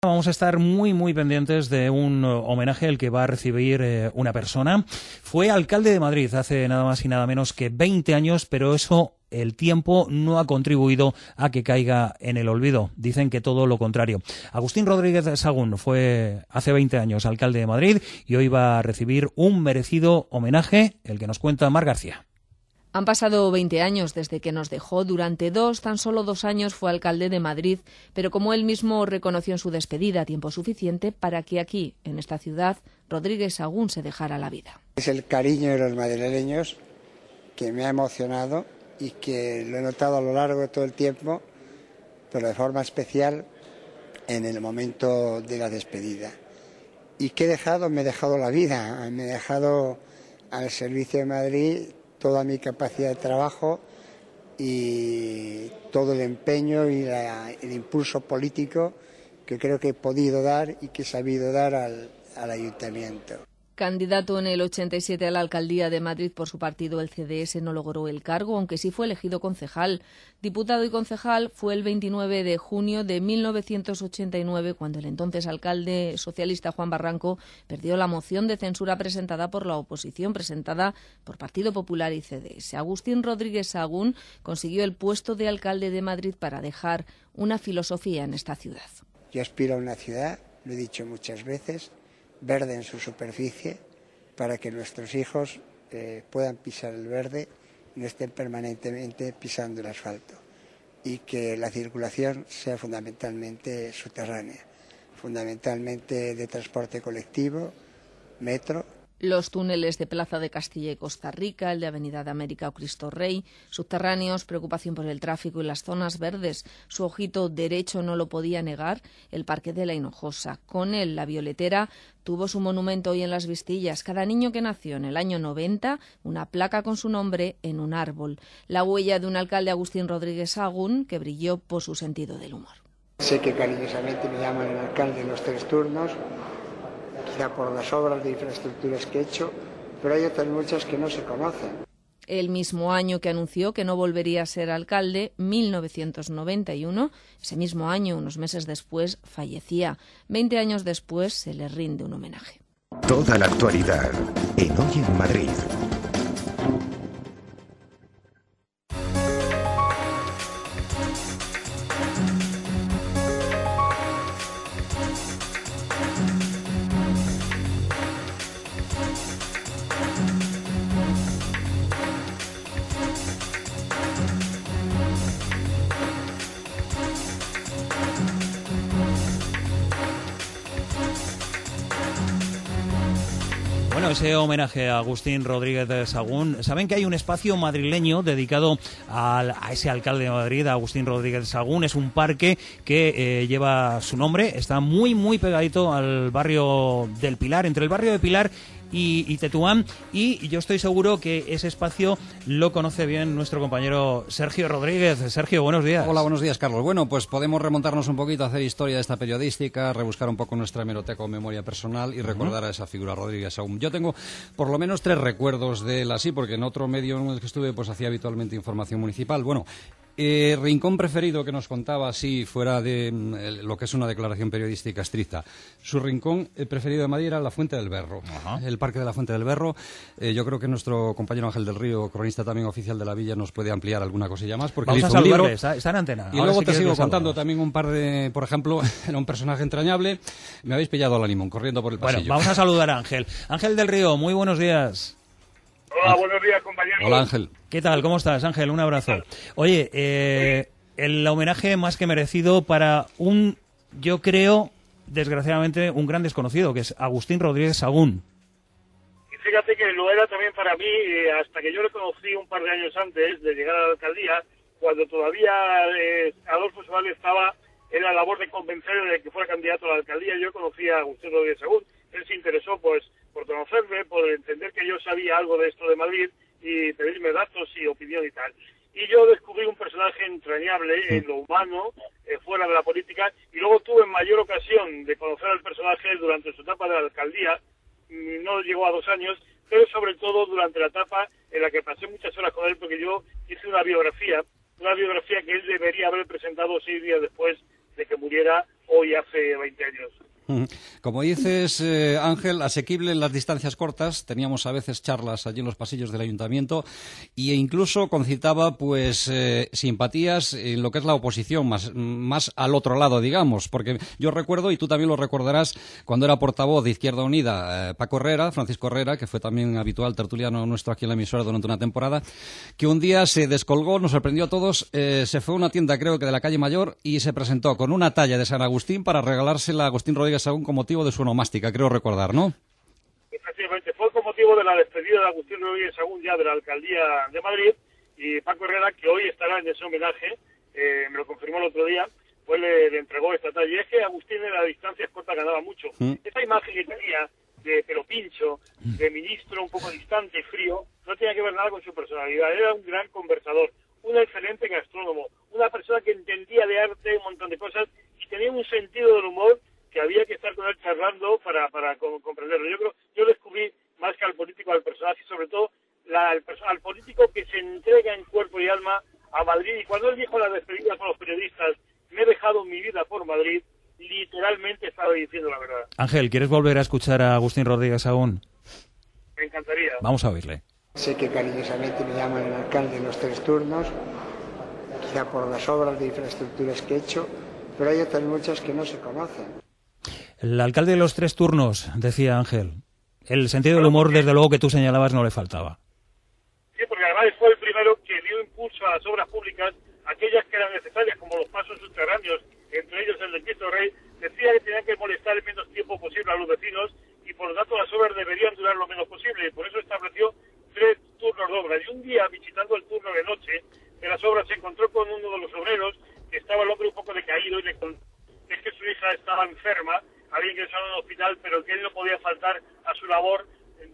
Vamos a estar muy pendientes de un homenaje al que va a recibir una persona. Fue alcalde de Madrid hace nada más y nada menos que 20 años, pero eso, el tiempo no ha contribuido a que caiga en el olvido. Dicen que todo lo contrario. Agustín Rodríguez Sagún fue hace 20 años alcalde de Madrid y hoy va a recibir un merecido homenaje, el que nos cuenta Mar García. Han pasado 20 años desde que nos dejó. Durante tan solo 2 años fue alcalde de Madrid, pero como él mismo reconoció en su despedida, tiempo suficiente para que aquí, en esta ciudad, Rodríguez Sagún se dejara la vida. Es el cariño de los madrileños que me ha emocionado y que lo he notado a lo largo de todo el tiempo, pero de forma especial en el momento de la despedida. ¿Y qué he dejado? Me he dejado la vida, me he dejado al servicio de Madrid toda mi capacidad de trabajo y todo el empeño y el impulso político que creo que he podido dar y que he sabido dar al ayuntamiento. Candidato en el 87 a la alcaldía de Madrid por su partido, el CDS, no logró el cargo, aunque sí fue elegido concejal. Diputado y concejal fue el 29 de junio de 1989, cuando el entonces alcalde socialista Juan Barranco perdió la moción de censura presentada por la oposición, presentada por Partido Popular y CDS. Agustín Rodríguez Sagún consiguió el puesto de alcalde de Madrid para dejar una filosofía en esta ciudad. Yo aspiro a una ciudad, lo he dicho muchas veces, verde en su superficie, para que nuestros hijos puedan pisar el verde y no estén permanentemente pisando el asfalto, y que la circulación sea fundamentalmente subterránea, fundamentalmente de transporte colectivo, metro. Los túneles de Plaza de Castilla y Costa Rica, el de Avenida de América o Cristo Rey, subterráneos, preocupación por el tráfico y las zonas verdes. Su ojito derecho no lo podía negar, el Parque de la Hinojosa. Con él, la Violetera tuvo su monumento hoy en Las Vistillas. Cada niño que nació en el año 90, una placa con su nombre en un árbol. La huella de un alcalde, Agustín Rodríguez Sagún, que brilló por su sentido del humor. Sé que cariñosamente me llaman el alcalde en los 3 turnos, quizá por las obras de infraestructuras que he hecho, pero hay otras muchas que no se conocen. El mismo año que anunció que no volvería a ser alcalde, 1991, ese mismo año, unos meses después, fallecía. 20 años después se le rinde un homenaje. Toda la actualidad en Hoy en Madrid. Bueno, ese homenaje a Agustín Rodríguez Sagún. Saben que hay un espacio madrileño dedicado a ese alcalde de Madrid, a Agustín Rodríguez Sagún. Es un parque que lleva su nombre. Está muy pegadito al barrio del Pilar, entre el barrio de Pilar y Tetuán, y yo estoy seguro que ese espacio lo conoce bien nuestro compañero Sergio Rodríguez. Sergio, buenos días. Hola, buenos días, Carlos. Bueno, pues podemos remontarnos un poquito, hacer historia de esta periodística, rebuscar un poco nuestra hemeroteca o memoria personal y recordar a esa figura, Rodríguez Sagún. Yo tengo por lo menos 3 recuerdos de él así, porque en otro medio en el que estuve pues hacía habitualmente información municipal. Bueno, rincón preferido que nos contaba así fuera de lo que es una declaración periodística estricta. Su rincón preferido de Madrid era la Fuente del Berro. Ajá. El Parque de la Fuente del Berro. Yo creo que nuestro compañero Ángel del Río, cronista también oficial de la villa, nos puede ampliar alguna cosilla más, porque vamos le hizo a un libro. Está en antena. Y luego te sigo contando también un par de, por ejemplo, era un personaje entrañable. Me habéis pillado al ánimo corriendo por el pasillo. Bueno, vamos a saludar a Ángel. Ángel del Río, muy buenos días. Hola, buenos días, compañeros. Hola, Ángel. ¿Qué tal? ¿Cómo estás, Ángel? Un abrazo. Oye, el homenaje más que merecido para yo creo, desgraciadamente, un gran desconocido, que es Agustín Rodríguez Sagún. Y fíjate que lo era también para mí, hasta que yo le conocí un par de años antes de llegar a la alcaldía, cuando todavía Adolfo Suárez estaba en la labor de convencerle de que fuera candidato a la alcaldía. Yo conocí a Agustín Rodríguez Sagún. Él se interesó pues por conocerme, por entender que yo sabía algo de esto de Madrid y pedirme datos y opinión y tal. Y yo descubrí un personaje entrañable en lo humano, fuera de la política, y luego tuve mayor ocasión de conocer al personaje durante su etapa de la alcaldía. No llegó a 2 años, pero sobre todo durante la etapa en la que pasé muchas horas con él, porque yo hice una biografía que él debería haber presentado 6 días después de que muriera, hoy hace 20 años. Como dices, Ángel, asequible en las distancias cortas. Teníamos a veces charlas allí en los pasillos del ayuntamiento e incluso concitaba pues simpatías en lo que es la oposición, más al otro lado, digamos, porque yo recuerdo, y tú también lo recordarás, cuando era portavoz de Izquierda Unida, Francisco Herrera, que fue también habitual tertuliano nuestro aquí en la emisora durante una temporada, que un día se descolgó, nos sorprendió a todos, se fue a una tienda, creo que de la calle Mayor, y se presentó con una talla de San Agustín para regalársela a Agustín Rodríguez Sagún con motivo de su onomástica, creo recordar, ¿no? Efectivamente, fue con motivo de la despedida de Agustín Rodríguez Sagún ya de la Alcaldía de Madrid, y Paco Herrera, que hoy estará en ese homenaje, me lo confirmó el otro día, pues le entregó esta talla. Y es que Agustín en las distancias cortas ganaba mucho. Esa imagen que tenía de pelo pincho, de ministro un poco distante y frío, no tenía que ver nada con su personalidad. Era un gran conversador, un excelente gastrónomo, una persona que entendía de arte un montón de cosas y tenía un sentido del humor que había que estar con él charlando para comprenderlo. Yo descubrí más que al político, al personaje, y sobre todo al político que se entrega en cuerpo y alma a Madrid. Y cuando él dijo en la despedida con los periodistas, me he dejado mi vida por Madrid, literalmente estaba diciendo la verdad. Ángel, ¿quieres volver a escuchar a Agustín Rodríguez Sagún? Me encantaría. Vamos a oírle. Sé que cariñosamente me llaman el alcalde en los 3 turnos, quizá por las obras de infraestructuras que he hecho, pero hay otras muchas que no se conocen. El alcalde de los 3 turnos, decía Ángel. El sentido del humor, desde luego, que tú señalabas, no le faltaba. Sí, porque además fue el primero que dio impulso a las obras públicas, aquellas que eran necesarias, como los pasos subterráneos, entre ellos el de Cristo Rey. Decía que tenían que molestar el menos tiempo posible a los vecinos y por lo tanto las obras deberían durar lo menos posible. Y por eso estableció 3 turnos de obras. Y un día, visitando el turno de noche de las obras, se encontró con uno de los obreros, que estaba el hombre un poco decaído, y le contó que su hija estaba enferma, había ingresado en el hospital, pero que él no podía faltar a su labor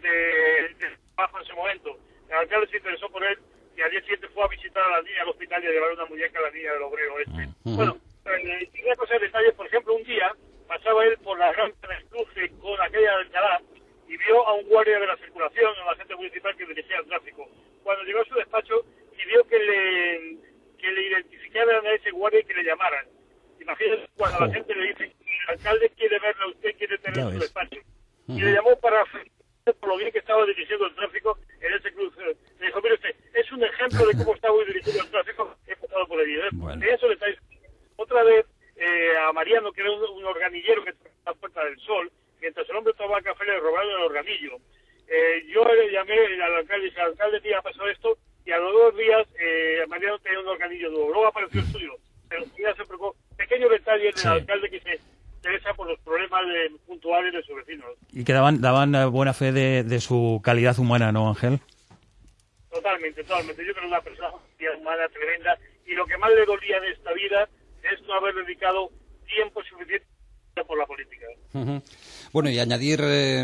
de trabajo en ese momento. El alcalde se interesó por él y al día siguiente fue a visitar a la niña al hospital y a llevar una muñeca a la niña del obrero este. Bueno, una cosa de detalles, por ejemplo, un día pasaba él por la gran cruce con aquella de Alcalá y vio a un guardia de la circulación, a un agente municipal que dirigía el tráfico. Cuando llegó a su despacho, pidió que le identificaran a ese guardia y que le llamaran. Imagínense cuando la gente le dice, el alcalde quiere verlo a usted, quiere tener su despacho. Y le llamó para por lo bien que estaba dirigiendo el tráfico en ese cruce. Le dijo, mire usted, es un ejemplo de cómo estaba dirigiendo el tráfico, he pasado por allí. De eso le estáis. Otra vez, a Mariano, que era un organillero que estaba en la Puerta del Sol, mientras el hombre tomaba café le robaron el organillo. Yo le llamé al alcalde y dije, alcalde, tía, ha pasado esto, y a los 2 días Mariano tenía un organillo nuevo. Luego apareció el suyo, pero ya se preocupó. Pequeño detalle del alcalde que se interesa por los problemas puntuales de sus vecinos. Y que daban buena fe de su calidad humana, ¿no, Ángel? Totalmente. Yo creo que es una persona humana tremenda, y lo que más le dolía en esta vida es no haber dedicado tiempo suficiente por la política. Bueno, y añadir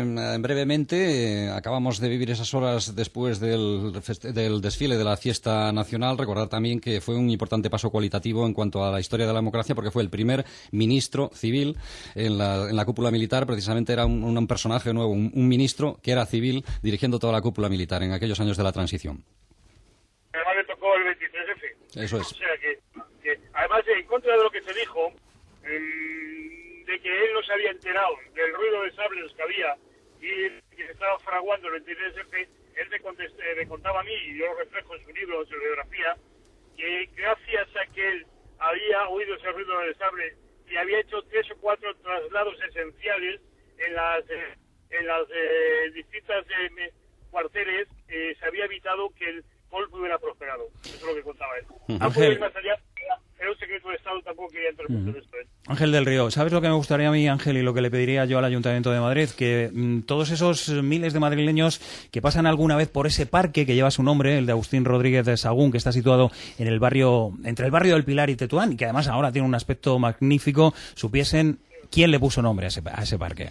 brevemente, acabamos de vivir esas horas después del desfile de la fiesta nacional. Recordar también que fue un importante paso cualitativo en cuanto a la historia de la democracia, porque fue el primer ministro civil en la cúpula militar. Precisamente era un personaje nuevo, un ministro que era civil dirigiendo toda la cúpula militar en aquellos años de la transición. Además le tocó el 23F. Eso es. O sea que además, en contra de lo que se dijo, de que él no se había enterado del ruido de sables que había y que se estaba fraguando el 23F, él me contaba a mí, y yo lo reflejo en su libro, en su biografía, que gracias a que él había oído ese ruido de sable y había hecho 3 o 4 traslados esenciales en las distintas cuarteles, se había evitado que el golpe hubiera prosperado. Eso es lo que contaba él. Ángel. Era un secreto de Estado, tampoco quería entrar mucho en esto. Ángel del Río, ¿sabes lo que me gustaría a mí, Ángel, y lo que le pediría yo al Ayuntamiento de Madrid? Que todos esos miles de madrileños que pasan alguna vez por ese parque que lleva su nombre, el de Agustín Rodríguez de Sagún, que está situado en el barrio, entre el barrio del Pilar y Tetuán, y que además ahora tiene un aspecto magnífico, supiesen quién le puso nombre a ese parque.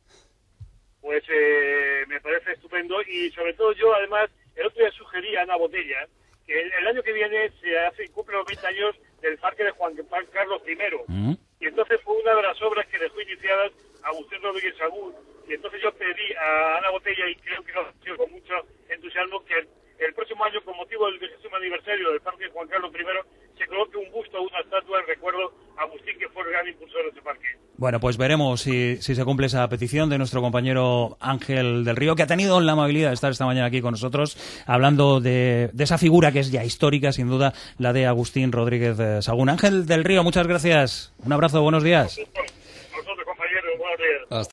Pues me parece estupendo, y sobre todo yo, además, el otro día sugerí a Ana Botella que el año que viene cumple los 20 años del parque de Juan Carlos I. Y entonces fue una de las obras que dejó iniciadas Agustín Rodríguez Sagún. Y entonces yo pedí a Ana Botella, y creo que lo ha hecho con mucho entusiasmo, que el próximo año, con motivo del 20º aniversario del parque de Juan Carlos I, se coloque un busto o una estatua en recuerdo a Agustín, que fue el gran impulsor de este parque. Bueno, pues veremos si se cumple esa petición de nuestro compañero Ángel del Río, que ha tenido la amabilidad de estar esta mañana aquí con nosotros, hablando de esa figura que es ya histórica, sin duda, la de Agustín Rodríguez Sagún. Ángel del Río, muchas gracias. Un abrazo, buenos días.